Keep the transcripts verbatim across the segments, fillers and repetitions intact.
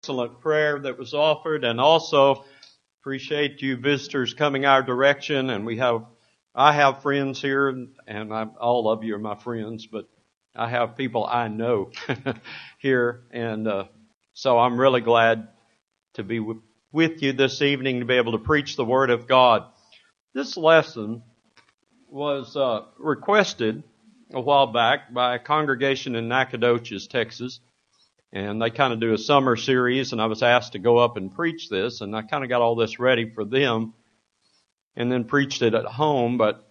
Excellent prayer that was offered, and also appreciate you visitors coming our direction. And we have, I have friends here, and I'm, all of you are my friends, but I have people I know here, and uh, so I'm really glad to be w- with you this evening to be able to preach the Word of God. This lesson was uh, requested a while back by a congregation in Nacogdoches, Texas. And they kind of do a summer series, and I was asked to go up and preach this, and I kind of got all this ready for them and then preached it at home. But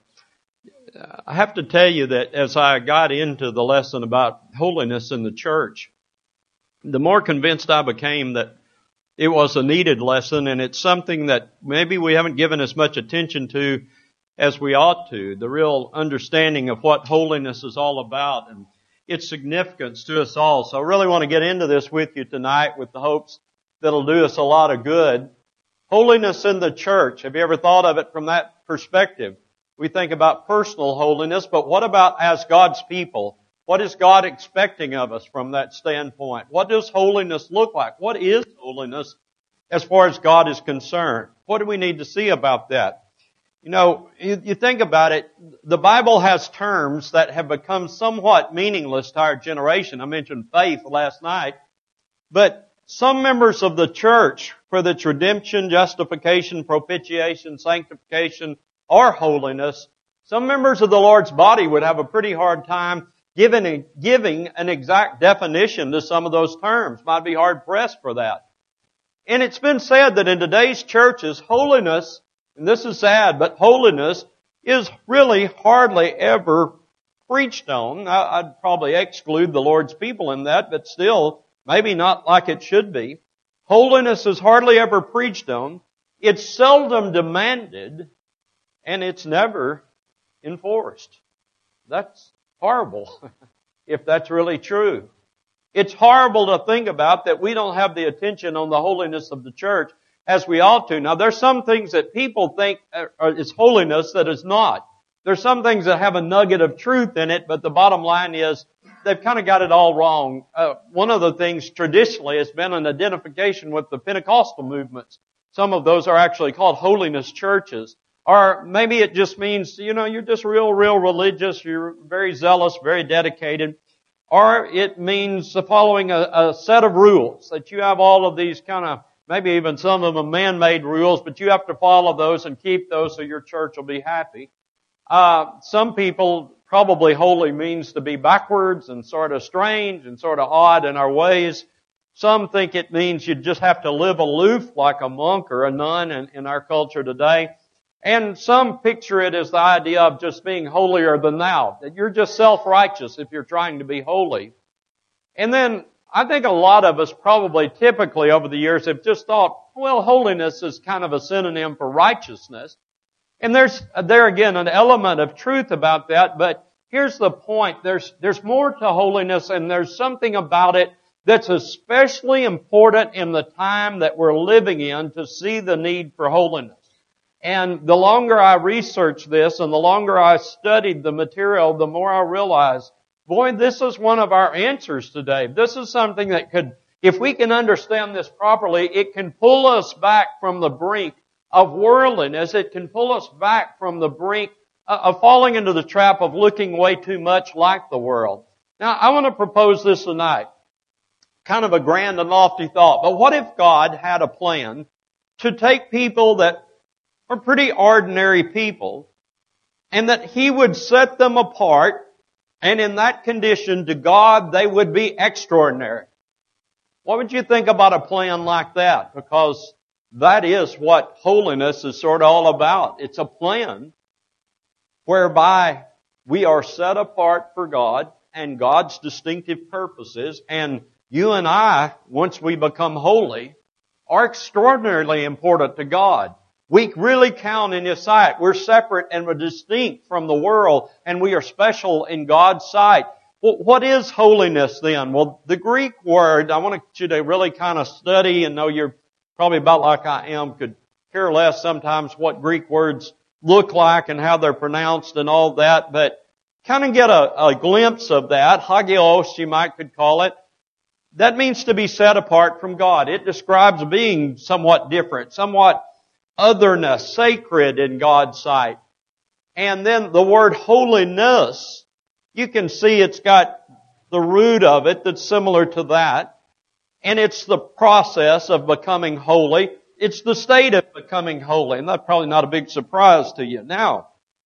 I have to tell you that as I got into the lesson about holiness in the church, the more convinced I became that it was a needed lesson, and it's something that maybe we haven't given as much attention to as we ought to, the real understanding of what holiness is all about and its significance to us all. So I really want to get into this with you tonight with the hopes that it'll do us a lot of good. Holiness in the church. Have you ever thought of it from that perspective? We think about personal holiness, but what about as God's people? What is God expecting of us from that standpoint? What does holiness look like? What is holiness as far as God is concerned? What do we need to see about that? You know, you, you think about it, the Bible has terms that have become somewhat meaningless to our generation. I mentioned faith last night, but some members of the church, whether it's redemption, justification, propitiation, sanctification, or holiness, some members of the Lord's body would have a pretty hard time giving, a, giving an exact definition to some of those terms. Might be hard pressed for that. And it's been said that in today's churches, holiness, and this is sad, but holiness is really hardly ever preached on. I'd probably exclude the Lord's people in that, but still, maybe not like it should be. Holiness is hardly ever preached on. It's seldom demanded, and it's never enforced. That's horrible, if that's really true. It's horrible to think about that we don't have the attention on the holiness of the church as we ought to. Now, there's some things that people think is holiness that is not. There's some things that have a nugget of truth in it, but the bottom line is they've kind of got it all wrong. Uh, one of the things traditionally has been an identification with the Pentecostal movements. Some of those are actually called holiness churches. Or maybe it just means, you know, you're just real, real religious, you're very zealous, very dedicated. Or it means following a, a set of rules, that you have all of these kind of maybe even some of them man-made rules, but you have to follow those and keep those so your church will be happy. Uh, some people probably holy means to be backwards and sort of strange and sort of odd in our ways. Some think it means you just have to live aloof like a monk or a nun in, in our culture today. And some picture it as the idea of just being holier than thou, that you're just self-righteous if you're trying to be holy. And then I think a lot of us probably typically over the years have just thought, well, holiness is kind of a synonym for righteousness. And there's, there again, an element of truth about that, but here's the point. There's, there's more to holiness, and there's something about it that's especially important in the time that we're living in to see the need for holiness. And the longer I researched this and the longer I studied the material, the more I realized, boy, this is one of our answers today. This is something that could, if we can understand this properly, it can pull us back from the brink of worldliness. It can pull us back from the brink of falling into the trap of looking way too much like the world. Now, I want to propose this tonight. Kind of a grand and lofty thought. But what if God had a plan to take people that are pretty ordinary people and that He would set them apart, and in that condition, to God, they would be extraordinary? What would you think about a plan like that? Because that is what holiness is sort of all about. It's a plan whereby we are set apart for God and God's distinctive purposes. And you and I, once we become holy, are extraordinarily important to God. We really count in His sight. We're separate and we're distinct from the world, and we are special in God's sight. Well, what is holiness then? Well, the Greek word, I want you to really kind of study and know you're probably about like I am, could care less sometimes what Greek words look like and how they're pronounced and all that, but kind of get a, a glimpse of that. Hagios, you might could call it. That means to be set apart from God. It describes being somewhat different, somewhat otherness, sacred in God's sight. And then the word holiness, you can see it's got the root of it that's similar to that. And it's the process of becoming holy. It's the state of becoming holy. And that's probably not a big surprise to you. Now,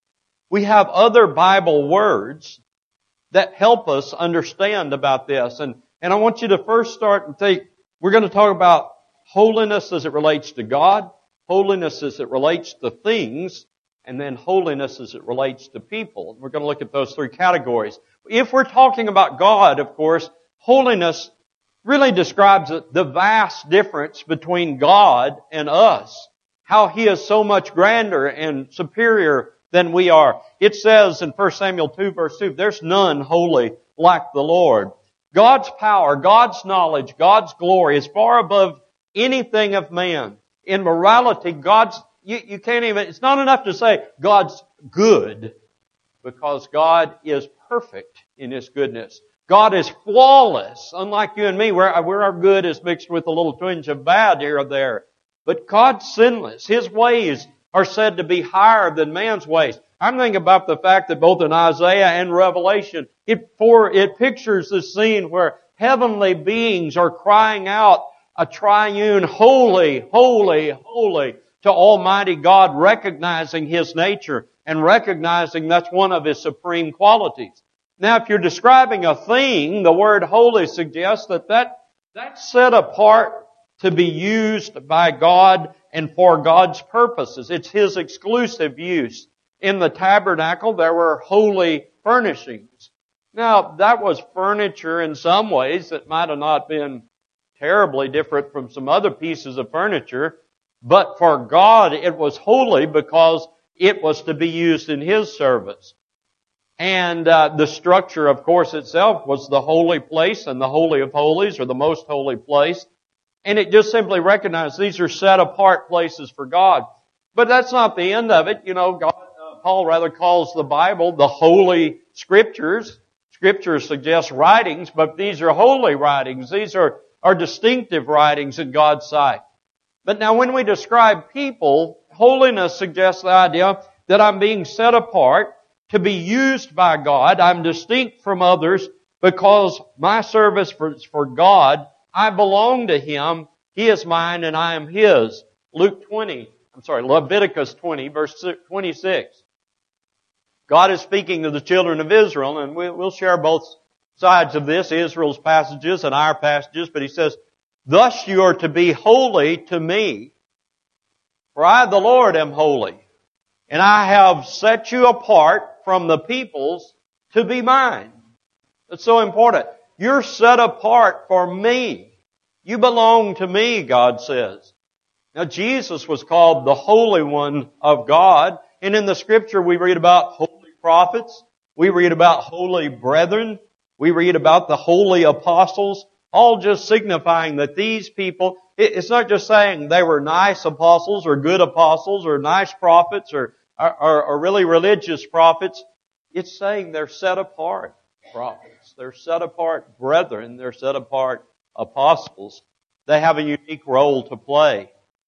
we have other Bible words that help us understand about this. And, and I want you to first start and think, we're going to talk about holiness as it relates to God, holiness as it relates to things, and then holiness as it relates to people. We're going to look at those three categories. If we're talking about God, of course, holiness really describes the vast difference between God and us. How He is so much grander and superior than we are. It says in First Samuel two verse two, there's none holy like the Lord. God's power, God's knowledge, God's glory is far above anything of man. In morality, God's, you, you can't even, it's not enough to say God's good, because God is perfect in His goodness. God is flawless, unlike you and me, where, where our good is mixed with a little twinge of bad here or there. But God's sinless. His ways are said to be higher than man's ways. I'm thinking about the fact that both in Isaiah and Revelation, it, for, it pictures this scene where heavenly beings are crying out a triune, holy, holy, holy to Almighty God, recognizing His nature and recognizing that's one of His supreme qualities. Now, if you're describing a thing, the word holy suggests that, that that's set apart to be used by God and for God's purposes. It's His exclusive use. In the tabernacle, there were holy furnishings. Now, that was furniture in some ways that might have not been terribly different from some other pieces of furniture, but for God it was holy because it was to be used in His service. And uh, the structure, of course, itself was the holy place and the Holy of Holies, or the most holy place. And it just simply recognized these are set apart places for God. But that's not the end of it. You know, God, uh, Paul rather calls the Bible the Holy Scriptures. Scriptures suggest writings, but these are holy writings. These are, are distinctive writings in God's sight. But now when we describe people, holiness suggests the idea that I'm being set apart to be used by God. I'm distinct from others because my service for, for God, I belong to Him. He is mine and I am His. Luke twenty, I'm sorry, Leviticus twenty, verse twenty-six. God is speaking to the children of Israel, and we'll share both sides of this, Israel's passages and our passages, but He says, thus you are to be holy to me, for I, the Lord, am holy, and I have set you apart from the peoples to be mine. That's so important. You're set apart for me. You belong to me, God says. Now, Jesus was called the Holy One of God. And in the Scripture, we read about holy prophets. We read about holy brethren. We read about the holy apostles, all just signifying that these people, it's not just saying they were nice apostles or good apostles or nice prophets or, or, or really religious prophets. It's saying they're set apart prophets. They're set apart brethren. They're set apart apostles. They have a unique role to play.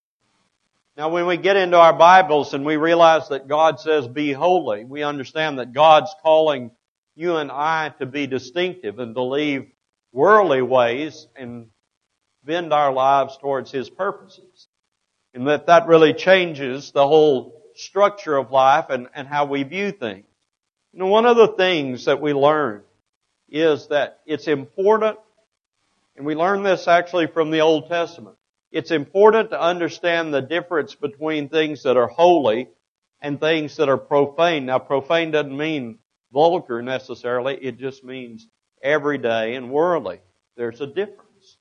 Now, when we get into our Bibles and we realize that God says, be holy, we understand that God's calling you and I to be distinctive and to leave worldly ways and bend our lives towards His purposes. And that that really changes the whole structure of life and, and how we view things. You know, one of the things that we learn is that it's important, and we learn this actually from the Old Testament, it's important to understand the difference between things that are holy and things that are profane. Now, profane doesn't mean vulgar necessarily. It just means everyday and worldly. There's a difference.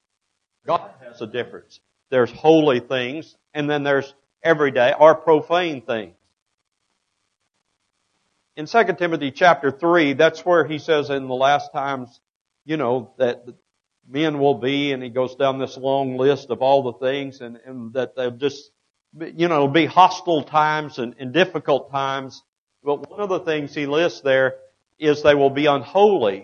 God has a difference. There's holy things, and then there's everyday or profane things. In Second Timothy chapter three, that's where he says in the last times, you know, that men will be, and he goes down this long list of all the things, and, and that they'll just, you know, be hostile times and, and difficult times. But one of the things he lists there is they will be unholy.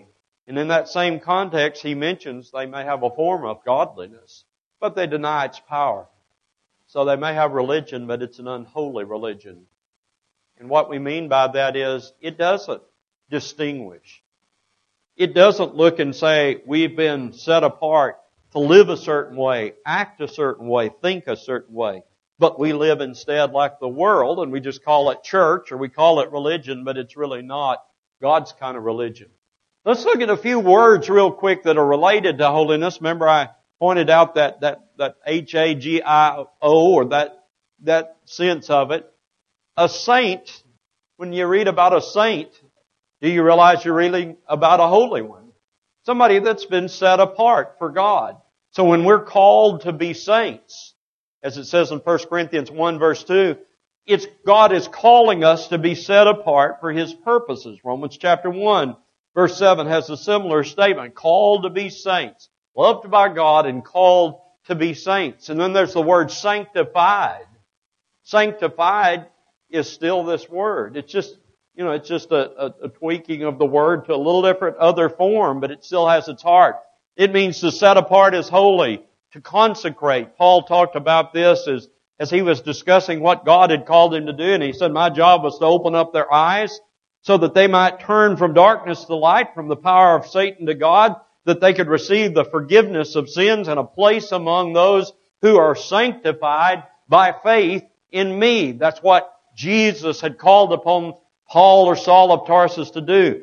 And in that same context, he mentions they may have a form of godliness, but they deny its power. So they may have religion, but it's an unholy religion. And what we mean by that is it doesn't distinguish. It doesn't look and say we've been set apart to live a certain way, act a certain way, think a certain way. But we live instead like the world, and we just call it church or we call it religion, but it's really not God's kind of religion. Let's look at a few words real quick that are related to holiness. Remember I pointed out that, that, that H A G I O, or that, that sense of it. A saint, when you read about a saint, do you realize you're reading about a holy one? Somebody that's been set apart for God. So when we're called to be saints, as it says in First Corinthians one verse two, it's God is calling us to be set apart for His purposes. Romans chapter one verse seven has a similar statement. Called to be saints. Loved by God and called to be saints. And then there's the word sanctified. Sanctified is still this word. It's just, you know, it's just a, a, a tweaking of the word to a little different other form, but it still has its heart. It means to set apart as holy, to consecrate. Paul talked about this as, as he was discussing what God had called him to do, and he said, my job was to open up their eyes so that they might turn from darkness to light, from the power of Satan to God, that they could receive the forgiveness of sins and a place among those who are sanctified by faith in me. That's what Jesus had called upon Paul or Saul of Tarsus to do.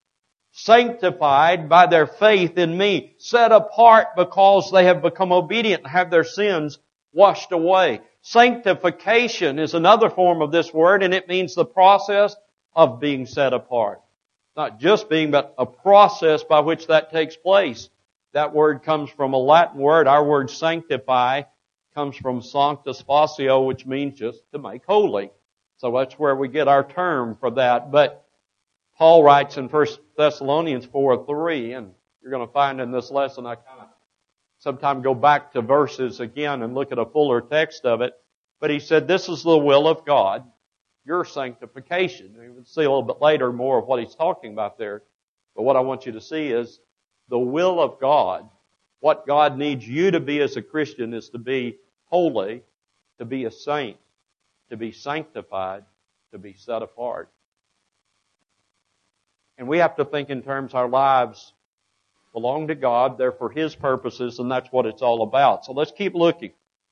Sanctified by their faith in me. Set apart because they have become obedient and have their sins washed away. Sanctification is another form of this word, and it means the process of being set apart. Not just being, but a process by which that takes place. That word comes from a Latin word. Our word sanctify comes from sanctus facio, which means just to make holy. So that's where we get our term for that. But Paul writes in First Thessalonians four three, and you're going to find in this lesson, I kind of sometime go back to verses again and look at a fuller text of it. But he said, this is the will of God, your sanctification. And we'll see a little bit later more of what he's talking about there. But what I want you to see is the will of God. What God needs you to be as a Christian is to be holy, to be a saint, to be sanctified, to be set apart. And we have to think in terms our lives belong to God, they're for His purposes, and that's what it's all about. So let's keep looking.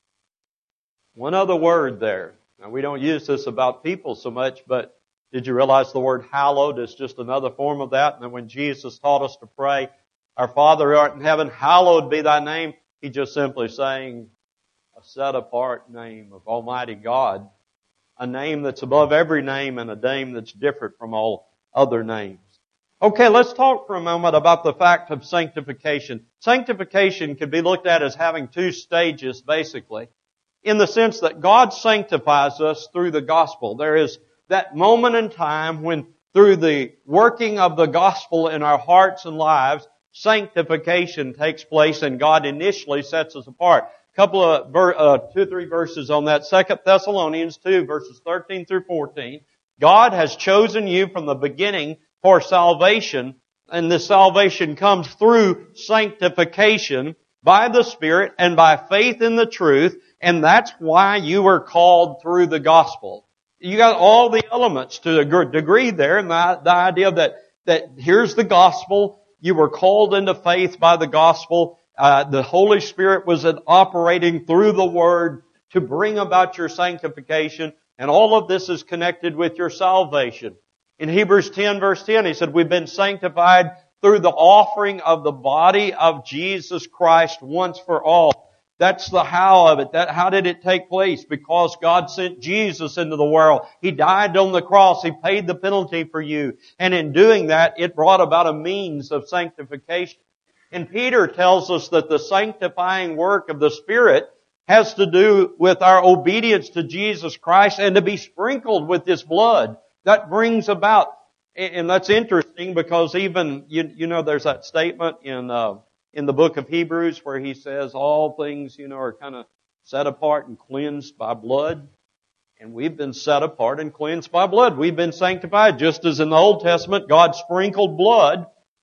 One other word there. Now, we don't use this about people so much, but did you realize the word hallowed is just another form of that? And then when Jesus taught us to pray, our Father who art in heaven, hallowed be thy name, He just simply saying a set apart name of Almighty God, a name that's above every name and a name that's different from all other names. Okay, let's talk for a moment about the fact of sanctification. Sanctification can be looked at as having two stages, basically, in the sense that God sanctifies us through the gospel. There is that moment in time when, through the working of the gospel in our hearts and lives, sanctification takes place and God initially sets us apart. A couple of, ver- uh, two or three verses on that. Second Thessalonians two, verses thirteen through fourteen. God has chosen you from the beginning for salvation, and this salvation comes through sanctification by the Spirit and by faith in the truth, and that's why you were called through the gospel. You got all the elements to a degree there, and the, the idea that, that here's the gospel, you were called into faith by the gospel, uh, the Holy Spirit was operating through the Word to bring about your sanctification, and all of this is connected with your salvation. In Hebrews ten verse ten, he said, we've been sanctified through the offering of the body of Jesus Christ once for all. That's the how of it. That, how did it take place? Because God sent Jesus into the world. He died on the cross. He paid the penalty for you. And in doing that, it brought about a means of sanctification. And Peter tells us that the sanctifying work of the Spirit has to do with our obedience to Jesus Christ and to be sprinkled with His blood. That brings about, and that's interesting because even, you, you know, there's that statement in, uh, in the book of Hebrews where he says all things, you know, are kind of set apart and cleansed by blood. And we've been set apart and cleansed by blood. We've been sanctified just as in the Old Testament God sprinkled blood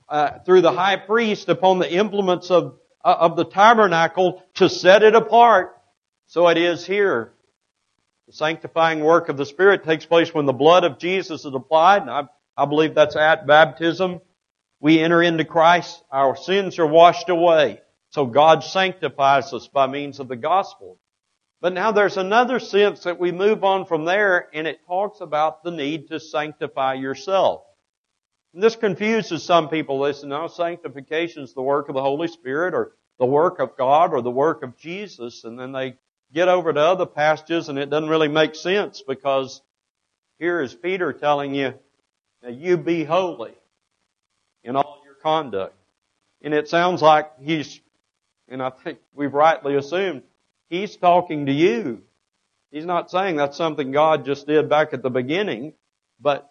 uh, through the high priest upon the implements of, uh, of the tabernacle to set it apart. So it is here. The sanctifying work of the Spirit takes place when the blood of Jesus is applied, and I, I believe that's at baptism. We enter into Christ, our sins are washed away. So God sanctifies us by means of the gospel. But now there's another sense that we move on from there, and it talks about the need to sanctify yourself. And this confuses some people. They say, no, sanctification is the work of the Holy Spirit, or the work of God, or the work of Jesus, and then they get over to other passages and it doesn't really make sense, because here is Peter telling you, now you be holy in all your conduct. And it sounds like he's, and I think we've rightly assumed, he's talking to you. He's not saying that's something God just did back at the beginning, but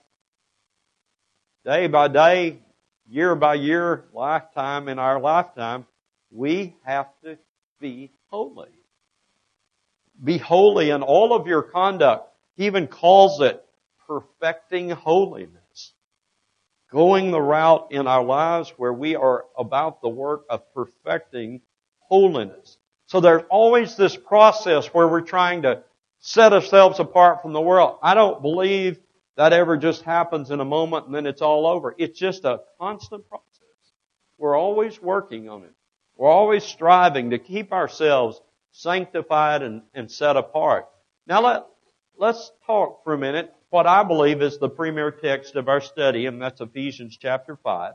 day by day, year by year, lifetime in our lifetime, we have to be holy. Be holy in all of your conduct. He even calls it perfecting holiness. Going the route in our lives where we are about the work of perfecting holiness. So there's always this process where we're trying to set ourselves apart from the world. I don't believe that ever just happens in a moment and then it's all over. It's just a constant process. We're always working on it. We're always striving to keep ourselves sanctified and, and set apart. Now let, let's talk for a minute what I believe is the premier text of our study, and that's Ephesians chapter five.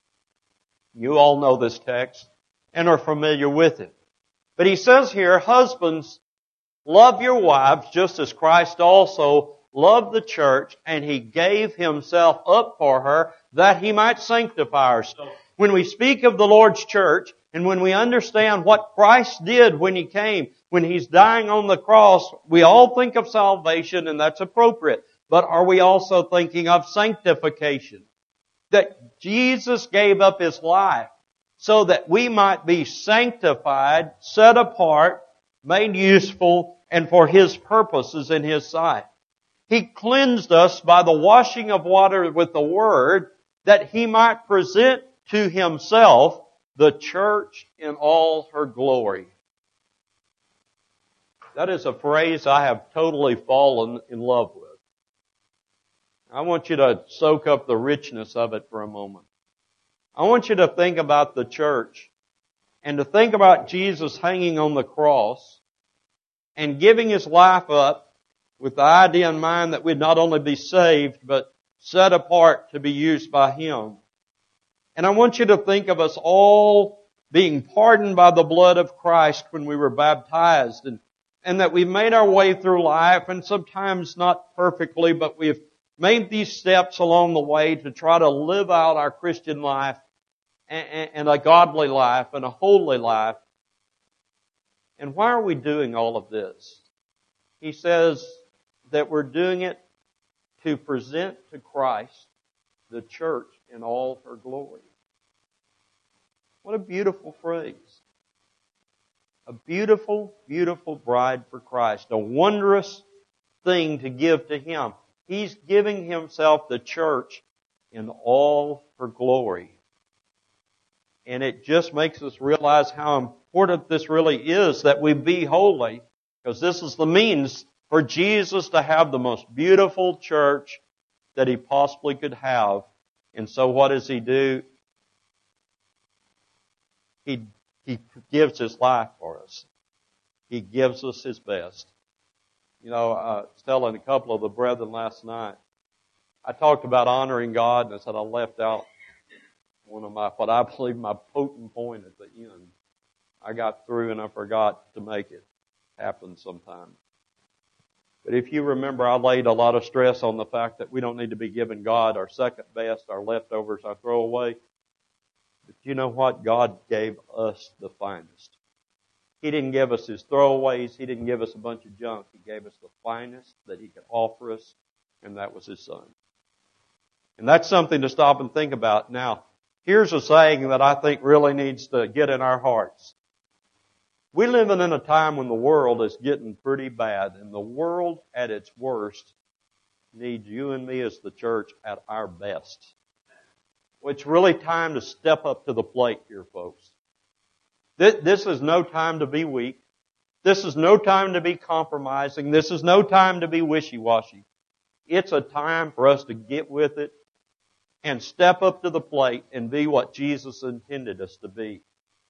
You all know this text and are familiar with it. But he says here, husbands, love your wives just as Christ also loved the church, and He gave Himself up for her that He might sanctify her. So when we speak of the Lord's church, and when we understand what Christ did when He came, when He's dying on the cross, we all think of salvation, and that's appropriate. But are we also thinking of sanctification? That Jesus gave up His life so that we might be sanctified, set apart, made useful, and for His purposes in His sight. He cleansed us by the washing of water with the Word, that He might present to Himself the church in all her glory. That is a phrase I have totally fallen in love with. I want you to soak up the richness of it for a moment. I want you to think about the church and to think about Jesus hanging on the cross and giving His life up with the idea in mind that we'd not only be saved, but set apart to be used by Him. And I want you to think of us all being pardoned by the blood of Christ when we were baptized, and, and that we made our way through life, and sometimes not perfectly, but we've made these steps along the way to try to live out our Christian life and, and a godly life and a holy life. And why are we doing all of this? He says that we're doing it to present to Christ the church in all her glory. What a beautiful phrase. A beautiful, beautiful bride for Christ. A wondrous thing to give to Him. He's giving Himself the church in all her glory. And it just makes us realize how important this really is that we be holy, because this is the means for Jesus to have the most beautiful church that He possibly could have. And so what does He do? He, he gives His life for us. He gives us His best. You know, I was telling a couple of the brethren last night, I talked about honoring God, and I said I left out one of my, what I believe my potent point at the end. I got through and I forgot to make it happen sometime. But if you remember, I laid a lot of stress on the fact that we don't need to be giving God our second best, our leftovers, our throwaway. But you know what? God gave us the finest. He didn't give us His throwaways. He didn't give us a bunch of junk. He gave us the finest that He could offer us, and that was His Son. And that's something to stop and think about. Now, here's a saying that I think really needs to get in our hearts. We're living in a time when the world is getting pretty bad, and the world at its worst needs you and me as the church at our best. Well, it's really time to step up to the plate here, folks. This is no time to be weak. This is no time to be compromising. This is no time to be wishy-washy. It's a time for us to get with it and step up to the plate and be what Jesus intended us to be.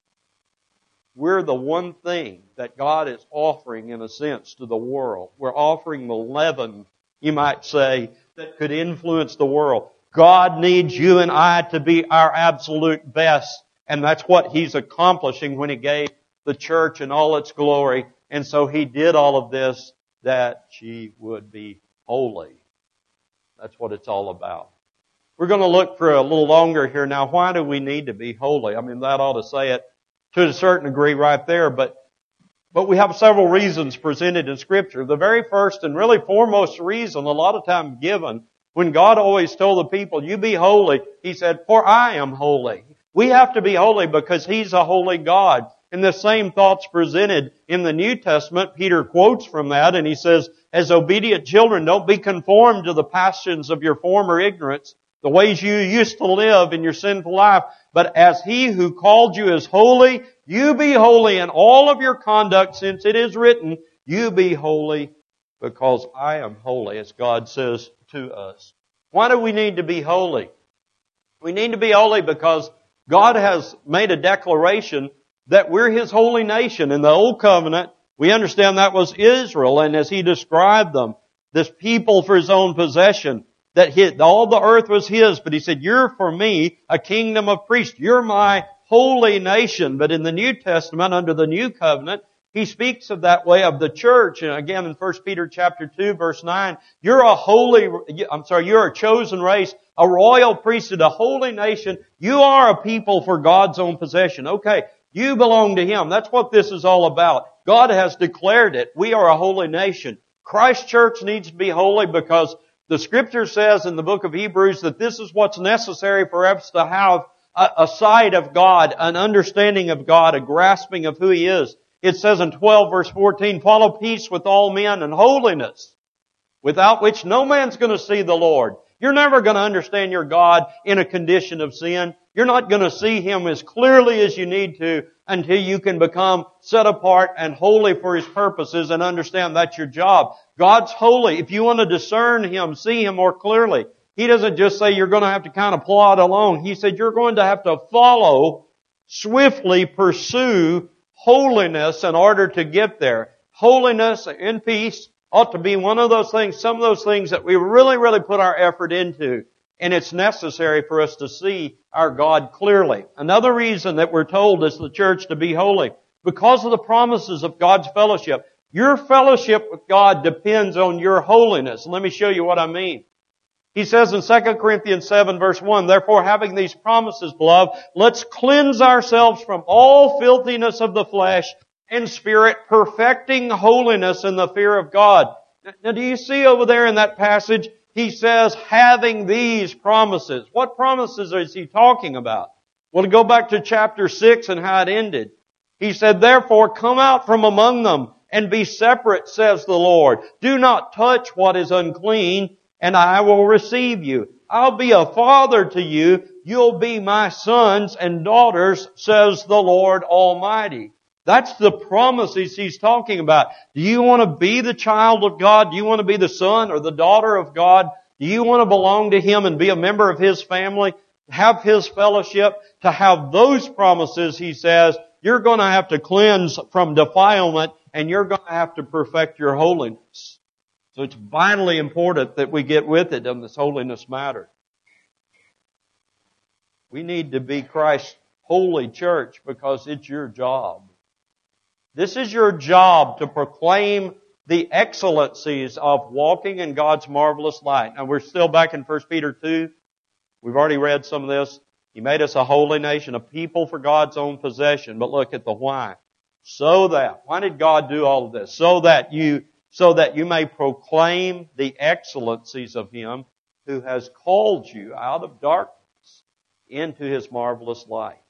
We're the one thing that God is offering, in a sense, to the world. We're offering the leaven, you might say, that could influence the world. God needs you and I to be our absolute best. And that's what He's accomplishing when He gave the church in all its glory. And so He did all of this that she would be holy. That's what it's all about. We're going to look for a little longer here now. Why do we need to be holy? I mean, that ought to say it to a certain degree right there, but but we have several reasons presented in Scripture. The very first and really foremost reason, a lot of times given, when God always told the people, you be holy, He said, for I am holy. We have to be holy because He's a holy God. And the same thought's presented in the New Testament. Peter quotes from that and he says, as obedient children, don't be conformed to the passions of your former ignorance, the ways you used to live in your sinful life, but as He who called you is holy, you be holy in all of your conduct, since it is written, you be holy because I am holy, as God says to us. Why do we need to be holy? We need to be holy because God has made a declaration that we're His holy nation. In the Old Covenant, we understand that was Israel, and as He described them, this people for His own possession, that he, all the earth was His, but He said, you're for me a kingdom of priests. You're my holy nation. But in the New Testament, under the New Covenant, He speaks of that way of the church. And again, in First Peter chapter two, verse nine, you're a holy, I'm sorry, you're a chosen race, a royal priesthood, a holy nation. You are a people for God's own possession. Okay, you belong to Him. That's what this is all about. God has declared it. We are a holy nation. Christ Church needs to be holy because the Scripture says in the book of Hebrews that this is what's necessary for us to have a, a sight of God, an understanding of God, a grasping of who He is. It says in twelve verse fourteen, follow peace with all men and holiness, without which no man's going to see the Lord. You're never going to understand your God in a condition of sin. You're not going to see Him as clearly as you need to until you can become set apart and holy for His purposes and understand that's your job. God's holy. If you want to discern Him, see Him more clearly, He doesn't just say you're going to have to kind of plod along. He said you're going to have to follow, swiftly pursue holiness in order to get there. Holiness and peace ought to be one of those things, some of those things that we really, really put our effort into. And it's necessary for us to see our God clearly. Another reason that we're told as the church to be holy, because of the promises of God's fellowship. Your fellowship with God depends on your holiness. Let me show you what I mean. He says in Second Corinthians seven verse one, therefore having these promises, beloved, let's cleanse ourselves from all filthiness of the flesh and spirit, perfecting holiness in the fear of God. Now do you see over there in that passage, he says, having these promises. What promises is he talking about? Well, to go back to chapter six and how it ended. He said, therefore come out from among them and be separate, says the Lord. Do not touch what is unclean, and I will receive you. I'll be a father to you. You'll be my sons and daughters, says the Lord Almighty. That's the promises He's talking about. Do you want to be the child of God? Do you want to be the son or the daughter of God? Do you want to belong to Him and be a member of His family? Have His fellowship? To have those promises, He says, you're going to have to cleanse from defilement and you're going to have to perfect your holiness. So it's vitally important that we get with it on this holiness matter. We need to be Christ's holy church because it's your job. This is your job to proclaim the excellencies of walking in God's marvelous light. Now we're still back in First Peter two. We've already read some of this. He made us a holy nation, a people for God's own possession. But look at the why. So that, why did God do all of this? So that you, so that you may proclaim the excellencies of Him who has called you out of darkness into His marvelous light.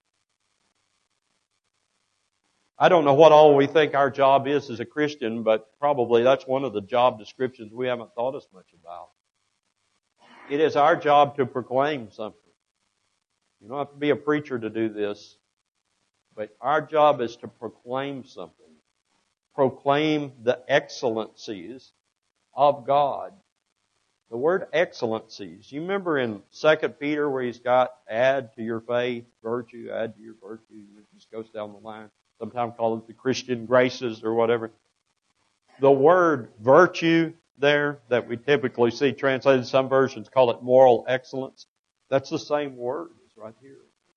I don't know what all we think our job is as a Christian, but probably that's one of the job descriptions we haven't thought as much about. It is our job to proclaim something. You don't have to be a preacher to do this. But our job is to proclaim something. Proclaim the excellencies of God. The word excellencies. You remember in Second Peter where he's got add to your faith, virtue, add to your virtue. It just goes down the line. Sometimes call it the Christian graces or whatever. The word virtue there that we typically see translated, some versions call it moral excellence. That's the same word as right here.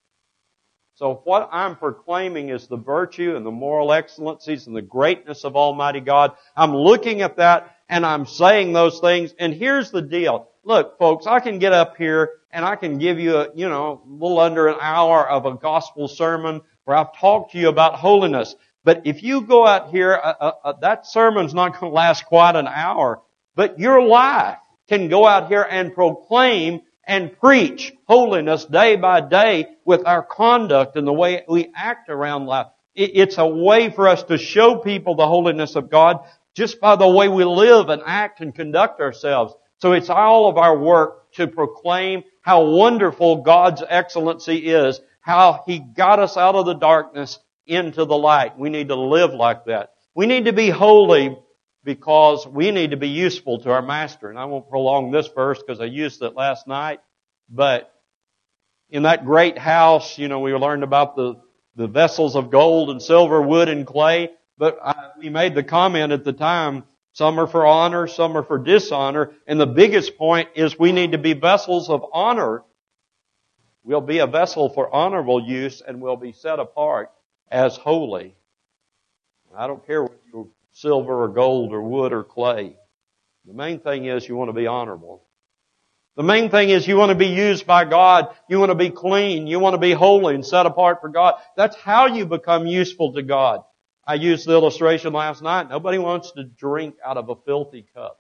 So what I'm proclaiming is the virtue and the moral excellencies and the greatness of Almighty God. I'm looking at that and I'm saying those things. And here's the deal. Look, folks, I can get up here and I can give you a, you know, a little under an hour of a gospel sermon where I've talked to you about holiness. But if you go out here, uh, uh, uh, that sermon's not going to last quite an hour. But your life can go out here and proclaim and preach holiness day by day with our conduct and the way we act around life. It's a way for us to show people the holiness of God just by the way we live and act and conduct ourselves. So it's all of our work to proclaim how wonderful God's excellency is, how He got us out of the darkness into the light. We need to live like that. We need to be holy because we need to be useful to our Master. And I won't prolong this verse because I used it last night. But in that great house, you know, we learned about the, the vessels of gold and silver, wood and clay. But I, we made the comment at the time, some are for honor, some are for dishonor. And the biggest point is we need to be vessels of honor. We'll be a vessel for honorable use and we'll be set apart as holy. I don't care whether you're silver or gold or wood or clay. The main thing is you want to be honorable. The main thing is you want to be used by God. You want to be clean. You want to be holy and set apart for God. That's how you become useful to God. I used the illustration last night. Nobody wants to drink out of a filthy cup.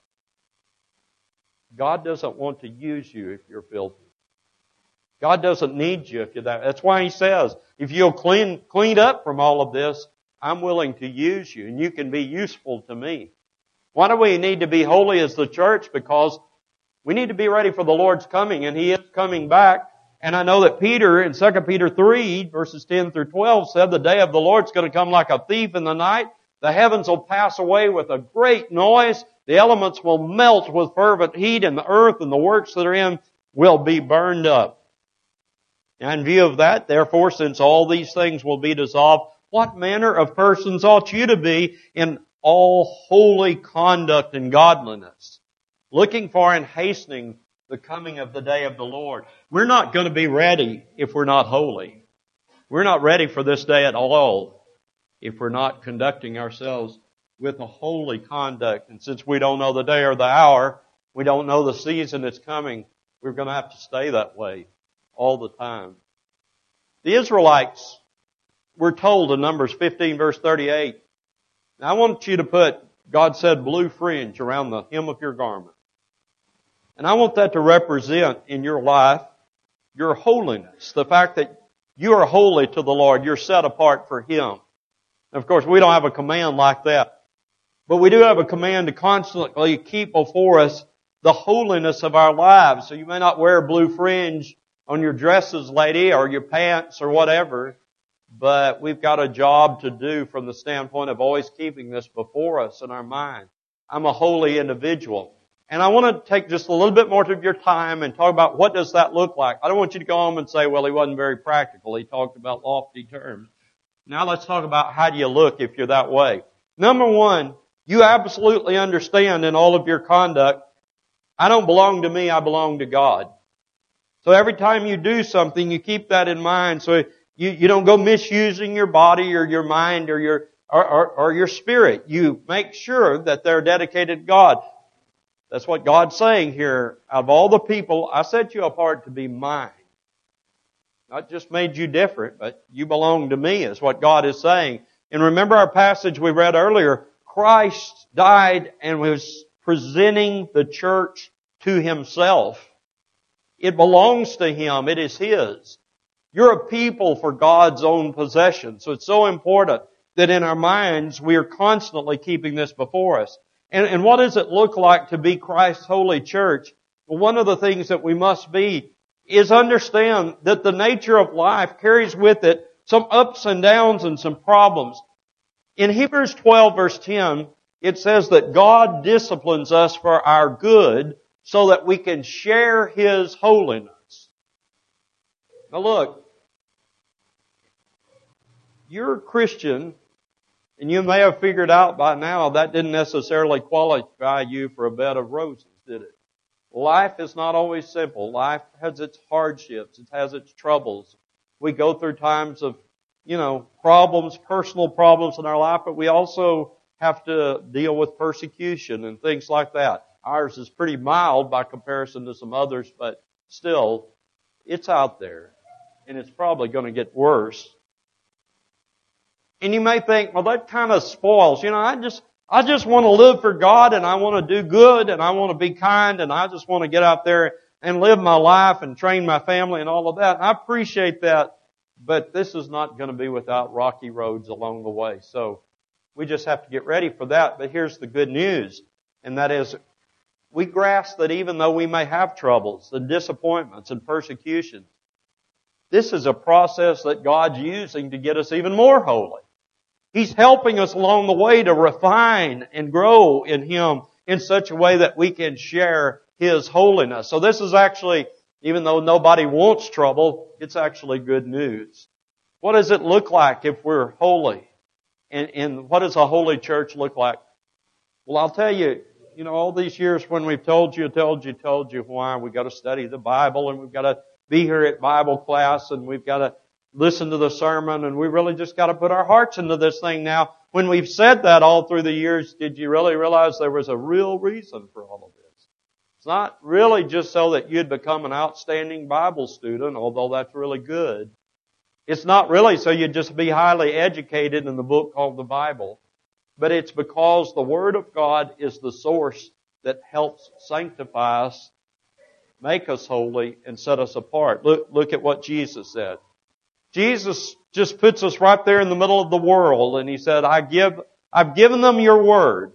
God doesn't want to use you if you're filthy. God doesn't need you if you're that. That's why He says, if you'll clean, clean up from all of this, I'm willing to use you and you can be useful to me. Why do we need to be holy as the church? Because we need to be ready for the Lord's coming and He is coming back. And I know that Peter in Second Peter three verses ten through twelve said the day of the Lord's going to come like a thief in the night. The heavens will pass away with a great noise. The elements will melt with fervent heat and the earth and the works that are in will be burned up. And in view of that, therefore, since all these things will be dissolved, what manner of persons ought you to be in all holy conduct and godliness, looking for and hastening the coming of the day of the Lord? We're not going to be ready if we're not holy. We're not ready for this day at all if we're not conducting ourselves with a holy conduct. And since we don't know the day or the hour, we don't know the season that's coming, we're going to have to stay that way all the time. The Israelites were told in Numbers fifteen verse thirty-eight, now I want you to put, God said, blue fringe around the hem of your garment. And I want that to represent in your life your holiness. The fact that you are holy to the Lord. You're set apart for Him. And of course, we don't have a command like that. But we do have a command to constantly keep before us the holiness of our lives. So you may not wear blue fringe on your dresses, lady, or your pants or whatever. But we've got a job to do from the standpoint of always keeping this before us in our mind. I'm a holy individual. And I want to take just a little bit more of your time and talk about what does that look like. I don't want you to go home and say, well, he wasn't very practical. He talked about lofty terms. Now let's talk about how do you look if you're that way. Number one, you absolutely understand in all of your conduct, I don't belong to me, I belong to God. So every time you do something, you keep that in mind. So you, you don't go misusing your body or your mind or your or, or, or your spirit. You make sure that they're dedicated to God. That's what God's saying here. Out of all the people, I set you apart to be mine. Not just made you different, but you belong to me is what God is saying. And remember our passage we read earlier. Christ died and was presenting the church to Himself. It belongs to Him. It is His. You're a people for God's own possession. So it's so important that in our minds we are constantly keeping this before us. And, and what does it look like to be Christ's holy church? Well, one of the things that we must be is understand that the nature of life carries with it some ups and downs and some problems. In Hebrews twelve verse ten, it says that God disciplines us for our good so that we can share His holiness. Now look, you're a Christian, and you may have figured out by now that didn't necessarily qualify you for a bed of roses, did it? Life is not always simple. Life has its hardships. It has its troubles. We go through times of, you know, problems, personal problems in our life, but we also have to deal with persecution and things like that. Ours is pretty mild by comparison to some others, but still, it's out there. And it's probably going to get worse. And you may think, well, that kind of spoils. You know, I just, I just want to live for God, and I want to do good, and I want to be kind, and I just want to get out there and live my life and train my family and all of that. And I appreciate that, but this is not going to be without rocky roads along the way. So we just have to get ready for that. But here's the good news, and that is we grasp that even though we may have troubles and disappointments and persecutions, this is a process that God's using to get us even more holy. He's helping us along the way to refine and grow in Him in such a way that we can share His holiness. So this is actually, even though nobody wants trouble, it's actually good news. What does it look like if we're holy? And, and what does a holy church look like? Well, I'll tell you, you know, all these years when we've told you, told you, told you why we've got to study the Bible, and we've got to be here at Bible class, and we've got to listen to the sermon, and we really just got to put our hearts into this thing now. When we've said that all through the years, did you really realize there was a real reason for all of this? It's not really just so that you'd become an outstanding Bible student, although that's really good. It's not really so you'd just be highly educated in the book called the Bible. But it's because the Word of God is the source that helps sanctify us, make us holy, and set us apart. Look, look at what Jesus said. Jesus just puts us right there in the middle of the world, and He said, I give, I've given them your Word.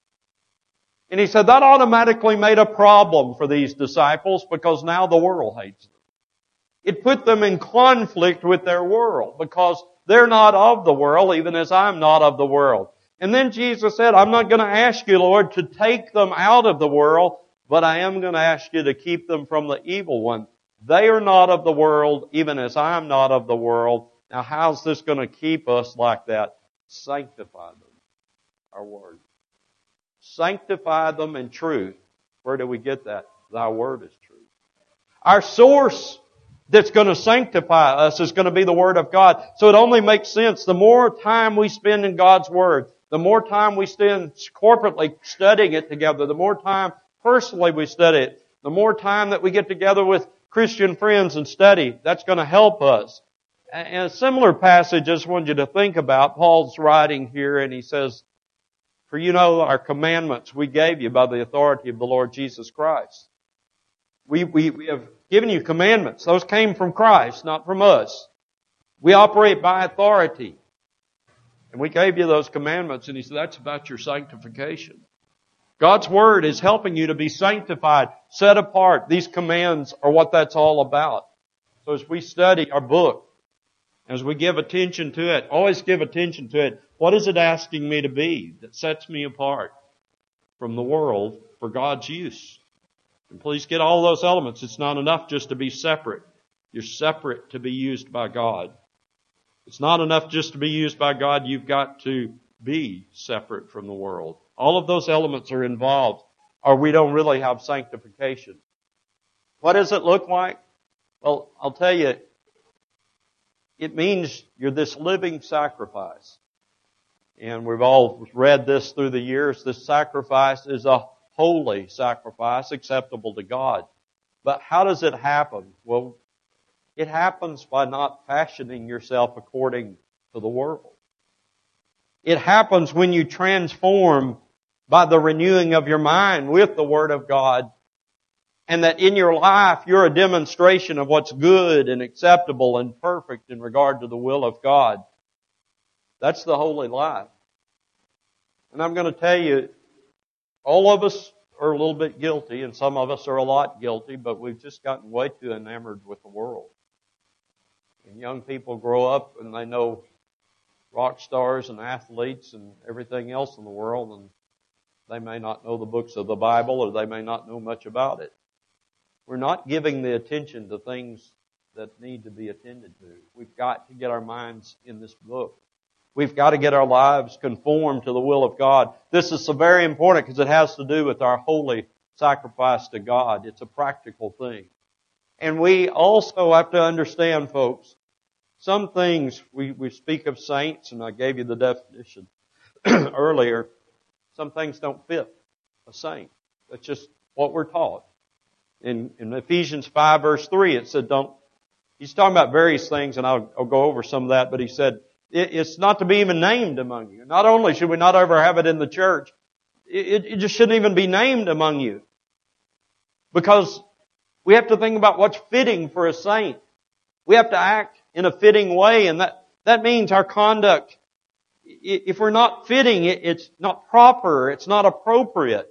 And He said that automatically made a problem for these disciples because now the world hates them. It put them in conflict with their world because they're not of the world, even as I'm not of the world. And then Jesus said, I'm not going to ask you, Lord, to take them out of the world, but I am going to ask you to keep them from the evil one. They are not of the world, even as I am not of the world. Now, how's this going to keep us like that? Sanctify them. Our word. Sanctify them in truth. Where do we get that? Thy word is truth. Our source that's going to sanctify us is going to be the Word of God. So it only makes sense. The more time we spend in God's Word, the more time we spend corporately studying it together, the more time personally we study it, the more time that we get together with Christian friends and study, that's going to help us. And a similar passage I just wanted you to think about. Paul's writing here and he says, for you know our commandments we gave you by the authority of the Lord Jesus Christ. We, we, we have given you commandments. Those came from Christ, not from us. We operate by authority. And we gave you those commandments, and he said that's about your sanctification. God's Word is helping you to be sanctified, set apart. These commands are what that's all about. So as we study our book, as we give attention to it, always give attention to it. What is it asking me to be that sets me apart from the world for God's use? And please get all those elements. It's not enough just to be separate. You're separate to be used by God. It's not enough just to be used by God. You've got to be separate from the world. All of those elements are involved, or we don't really have sanctification. What does it look like? Well, I'll tell you, it means you're this living sacrifice. And we've all read this through the years. This sacrifice is a holy sacrifice, acceptable to God. But how does it happen? Well, it happens by not fashioning yourself according to the world. It happens when you transform by the renewing of your mind with the Word of God, and that in your life you're a demonstration of what's good and acceptable and perfect in regard to the will of God. That's the holy life. And I'm going to tell you, all of us we're a little bit guilty, and some of us are a lot guilty, but we've just gotten way too enamored with the world. And young people grow up and they know rock stars and athletes and everything else in the world, and they may not know the books of the Bible, or they may not know much about it. We're not giving the attention to things that need to be attended to. We've got to get our minds in this book. We've got to get our lives conformed to the will of God. This is so very important because it has to do with our holy sacrifice to God. It's a practical thing. And we also have to understand, folks, some things, we, we speak of saints, and I gave you the definition earlier. Some things don't fit a saint. That's just what we're taught. In, in Ephesians five verse three, it said don't, he's talking about various things, and I'll, I'll go over some of that, but he said, it, it's not to be even named among you. Not only should we not ever have it in the church, it, it just shouldn't even be named among you. Because we have to think about what's fitting for a saint. We have to act in a fitting way, and that, that means our conduct, if we're not fitting, it's not proper, it's not appropriate.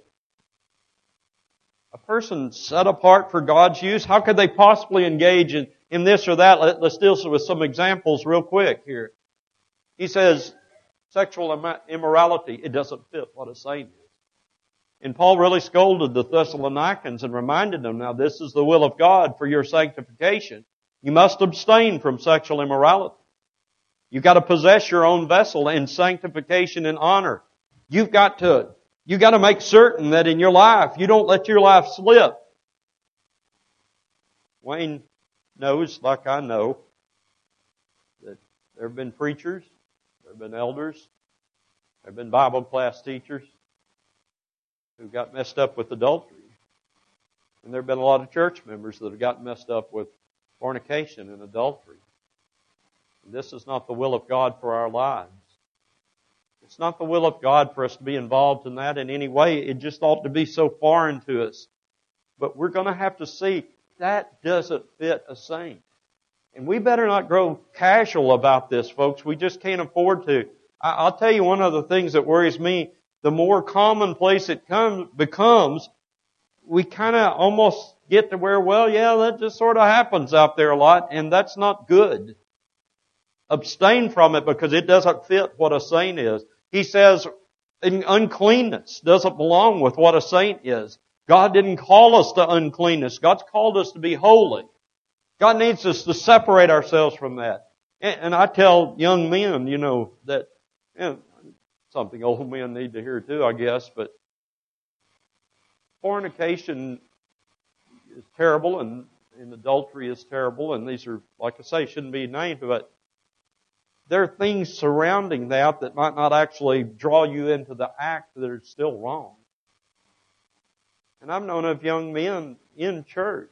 A person set apart for God's use, how could they possibly engage in, in this or that? Let, let's deal with some examples real quick here. He says, sexual immorality, it doesn't fit what a saint is. And Paul really scolded the Thessalonians and reminded them, now this is the will of God for your sanctification. You must abstain from sexual immorality. You've got to possess your own vessel in sanctification and honor. You've got to, you've got to make certain that in your life, you don't let your life slip. Wayne knows, like I know, that there have been preachers, there have been elders, there have been Bible class teachers who got messed up with adultery. And there have been a lot of church members that have gotten messed up with fornication and adultery. And this is not the will of God for our lives. It's not the will of God for us to be involved in that in any way. It just ought to be so foreign to us. But we're going to have to see that doesn't fit a saint. And we better not grow casual about this, folks. We just can't afford to. I'll tell you one of the things that worries me. The more commonplace it comes, becomes, we kind of almost get to where, well, yeah, that just sort of happens out there a lot, and that's not good. Abstain from it because it doesn't fit what a saint is. He says uncleanness doesn't belong with what a saint is. God didn't call us to uncleanness. God's called us to be holy. God needs us to separate ourselves from that. And, and I tell young men, you know, that, you know, something old men need to hear too, I guess, but fornication is terrible and, and adultery is terrible, and these are, like I say, shouldn't be named, but there are things surrounding that that might not actually draw you into the act that are still wrong. And I've known of young men in church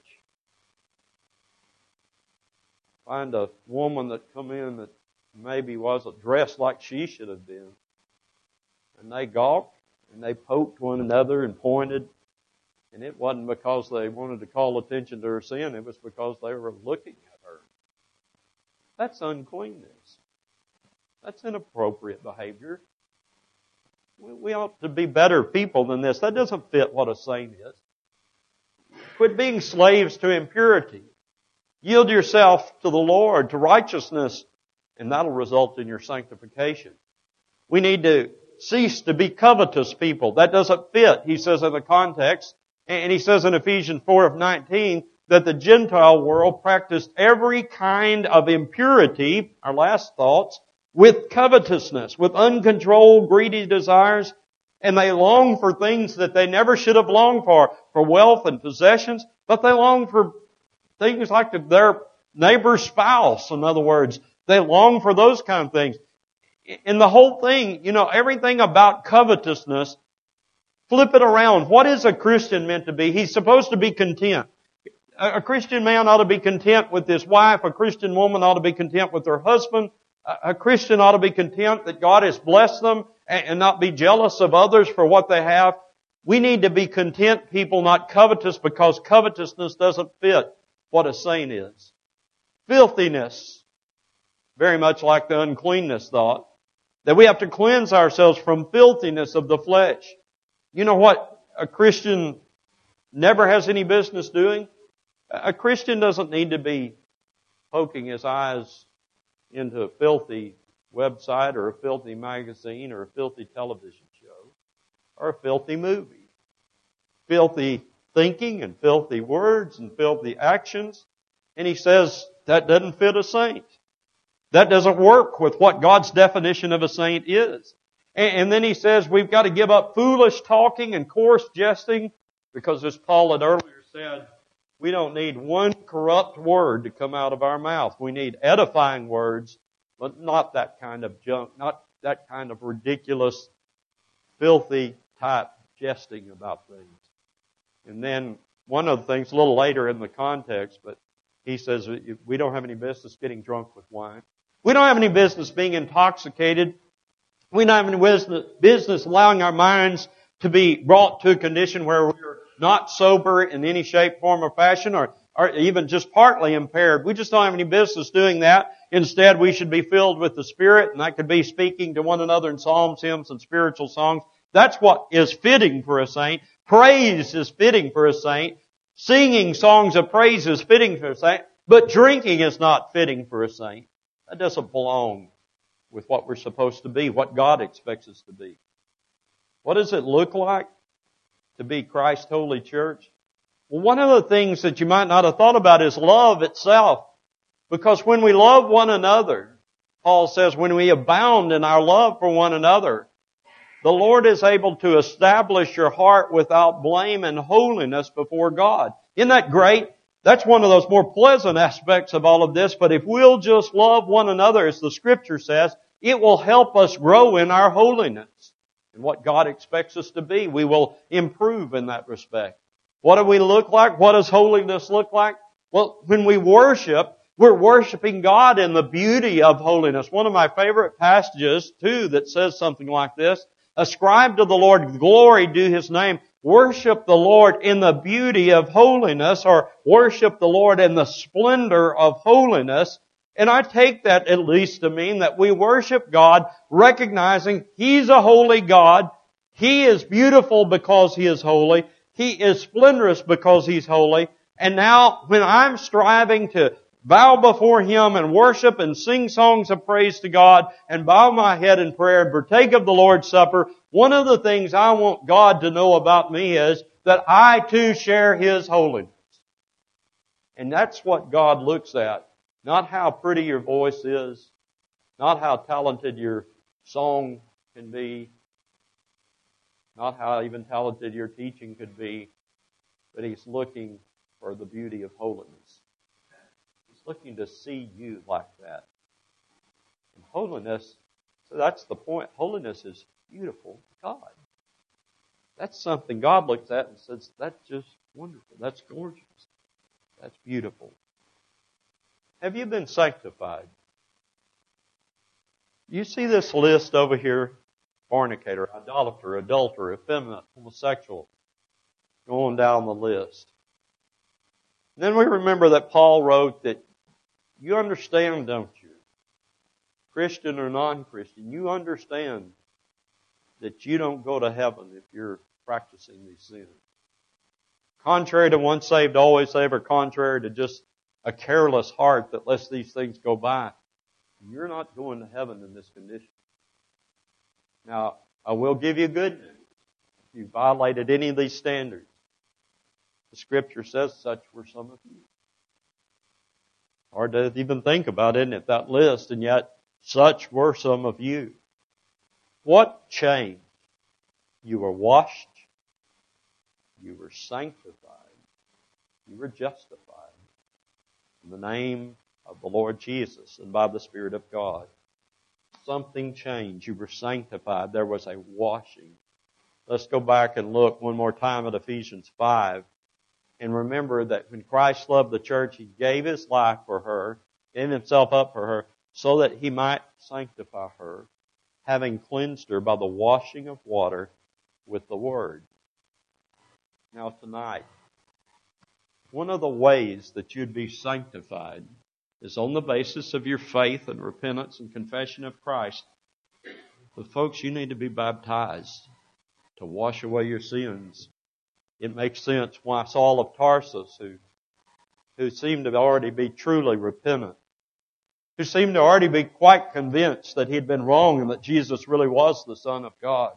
find a woman that come in that maybe wasn't dressed like she should have been. And they gawked and they poked one another and pointed. And it wasn't because they wanted to call attention to her sin. It was because they were looking at her. That's uncleanness. That's inappropriate behavior. We ought to be better people than this. That doesn't fit what a saint is. Quit being slaves to impurity. Yield yourself to the Lord, to righteousness, and that'll result in your sanctification. We need to cease to be covetous people. That doesn't fit, he says in the context. And he says in Ephesians four of nineteen that the Gentile world practiced every kind of impurity, our last thoughts, with covetousness, with uncontrolled, greedy desires, and they long for things that they never should have longed for, for wealth and possessions, but they long for things like their neighbor's spouse, in other words. They long for those kind of things. And the whole thing, you know, everything about covetousness, flip it around. What is a Christian meant to be? He's supposed to be content. A Christian man ought to be content with his wife. A Christian woman ought to be content with her husband. A Christian ought to be content that God has blessed them and not be jealous of others for what they have. We need to be content people, not covetous, because covetousness doesn't fit what a saint is. Filthiness, very much like the uncleanness thought, that we have to cleanse ourselves from filthiness of the flesh. You know what a Christian never has any business doing. A Christian doesn't need to be poking his eyes into a filthy website or a filthy magazine or a filthy television show or a filthy movie. Filthy thinking and filthy words and filthy actions. And he says that doesn't fit a saint. That doesn't work with what God's definition of a saint is. And then he says we've got to give up foolish talking and coarse jesting because, as Paul had earlier said, we don't need one corrupt word to come out of our mouth. We need edifying words, but not that kind of junk, not that kind of ridiculous, filthy type jesting about things. And then one of the things a little later in the context, but he says we don't have any business getting drunk with wine. We don't have any business being intoxicated. We don't have any business allowing our minds to be brought to a condition where we're not sober in any shape, form, or fashion, or, or even just partly impaired. We just don't have any business doing that. Instead, we should be filled with the Spirit, and that could be speaking to one another in psalms, hymns, and spiritual songs. That's what is fitting for a saint. Praise is fitting for a saint. Singing songs of praise is fitting for a saint. But drinking is not fitting for a saint. That doesn't belong with what we're supposed to be, what God expects us to be. What does it look like to be Christ's holy church? Well, one of the things that you might not have thought about is love itself. Because when we love one another, Paul says, when we abound in our love for one another, the Lord is able to establish your heart without blame and holiness before God. Isn't that great? That's one of those more pleasant aspects of all of this. But if we'll just love one another, as the Scripture says, it will help us grow in our holiness and what God expects us to be. We will improve in that respect. What do we look like? What does holiness look like? Well, when we worship, we're worshiping God in the beauty of holiness. One of my favorite passages, too, that says something like this: ascribe to the Lord glory due His name. Worship the Lord in the beauty of holiness, or worship the Lord in the splendor of holiness. And I take that at least to mean that we worship God recognizing He's a holy God. He is beautiful because He is holy. He is splendorous because He's holy. And now when I'm striving to bow before Him and worship and sing songs of praise to God and bow my head in prayer and partake of the Lord's Supper, one of the things I want God to know about me is that I too share His holiness. And that's what God looks at. Not how pretty your voice is, not how talented your song can be, not how even talented your teaching could be, but He's looking for the beauty of holiness. He's looking to see you like that. And holiness, so that's the point. Holiness is beautiful to God. That's something God looks at and says, that's just wonderful. That's gorgeous. That's beautiful. Have you been sanctified? You see this list over here: fornicator, idolater, adulterer, effeminate, homosexual, going down the list. And then we remember that Paul wrote that you understand, don't you? Christian or non-Christian, you understand that you don't go to heaven if you're practicing these sins. Contrary to once saved, always saved, or contrary to just a careless heart that lets these things go by, you're not going to heaven in this condition. Now, I will give you good news. If you violated any of these standards, the Scripture says such were some of you. Hard to even think about, isn't it, that list, and yet such were some of you. What changed? You were washed. You were sanctified. You were justified in the name of the Lord Jesus and by the Spirit of God. Something changed. You were sanctified. There was a washing. Let's go back and look one more time at Ephesians five. And remember that when Christ loved the church, He gave His life for her, gave Himself up for her, so that He might sanctify her, having cleansed her by the washing of water with the Word. Now tonight, one of the ways that you'd be sanctified is on the basis of your faith and repentance and confession of Christ. But folks, you need to be baptized to wash away your sins. it makes sense why Saul of Tarsus, who, who seemed to already be truly repentant, who seemed to already be quite convinced that he had been wrong and that Jesus really was the Son of God.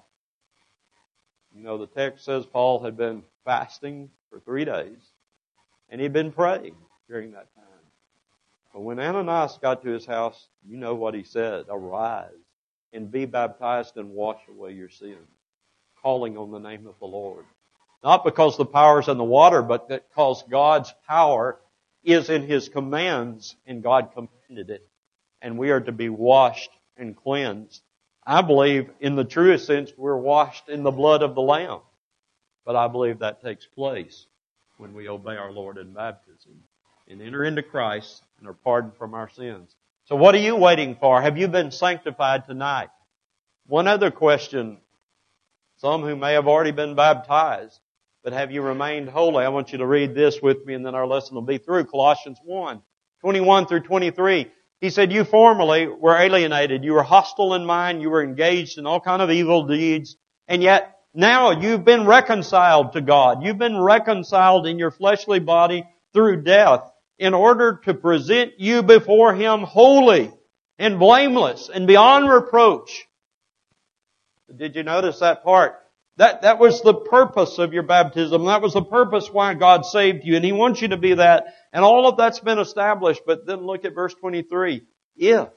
You know, the text says Paul had been fasting for three days, and he'd been praying during that time. But when Ananias got to his house, you know what he said: "Arise and be baptized and wash away your sins," calling on the name of the Lord. Not because the power is in the water, but because God's power is in His commands, and God commanded it. And we are to be washed and cleansed. I believe, in the truest sense, we're washed in the blood of the Lamb. But I believe that takes place when we obey our Lord in baptism and enter into Christ and are pardoned from our sins. So what are you waiting for? Have you been sanctified tonight? One other question. Some who may have already been baptized, but have you remained holy? I want you to read this with me, and then our lesson will be through. Colossians one, twenty-one through twenty-three. He said, "You formerly were alienated. You were hostile in mind. You were engaged in all kind of evil deeds. And yet now you've been reconciled to God. You've been reconciled in your fleshly body through death, in order to present you before Him holy and blameless and beyond reproach." Did you notice that part? That, that was the purpose of your baptism. That was the purpose why God saved you. And He wants you to be that. And all of that's been established. But then look at verse twenty-three. If,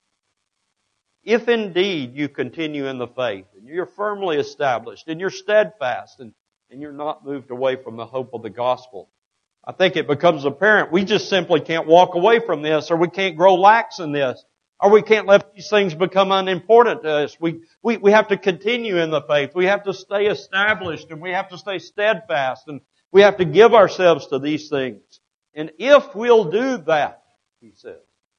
if indeed you continue in the faith, and you're firmly established, and you're steadfast, and, and you're not moved away from the hope of the gospel, I think it becomes apparent we just simply can't walk away from this, or we can't grow lax in this, or we can't let these things become unimportant to us. We, we, we have to continue in the faith. We have to stay established, and we have to stay steadfast, and we have to give ourselves to these things. And if we'll do that, he says,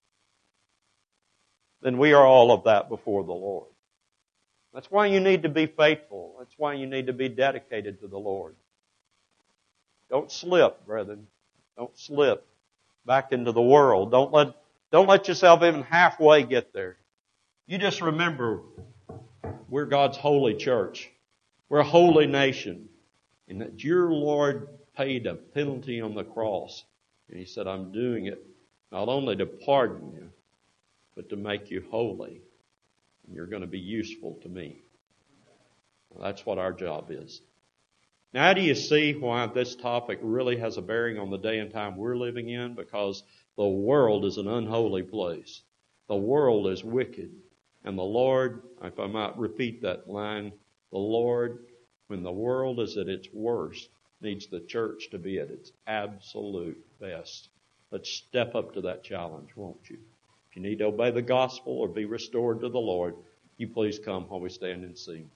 then we are all of that before the Lord. That's why you need to be faithful. That's why you need to be dedicated to the Lord. Don't slip, brethren. Don't slip back into the world. Don't let, don't let yourself even halfway get there. You just remember, we're God's holy church. We're a holy nation. And that your Lord paid a penalty on the cross. And He said, "I'm doing it not only to pardon you, but to make you holy. And you're going to be useful to me." Well, that's what our job is. Now, how do you see why this topic really has a bearing on the day and time we're living in? Because the world is an unholy place. The world is wicked. And the Lord, if I might repeat that line, the Lord, when the world is at its worst, needs the church to be at its absolute best. Let's step up to that challenge, won't you? If you need to obey the gospel or be restored to the Lord, you please come while we stand and sing.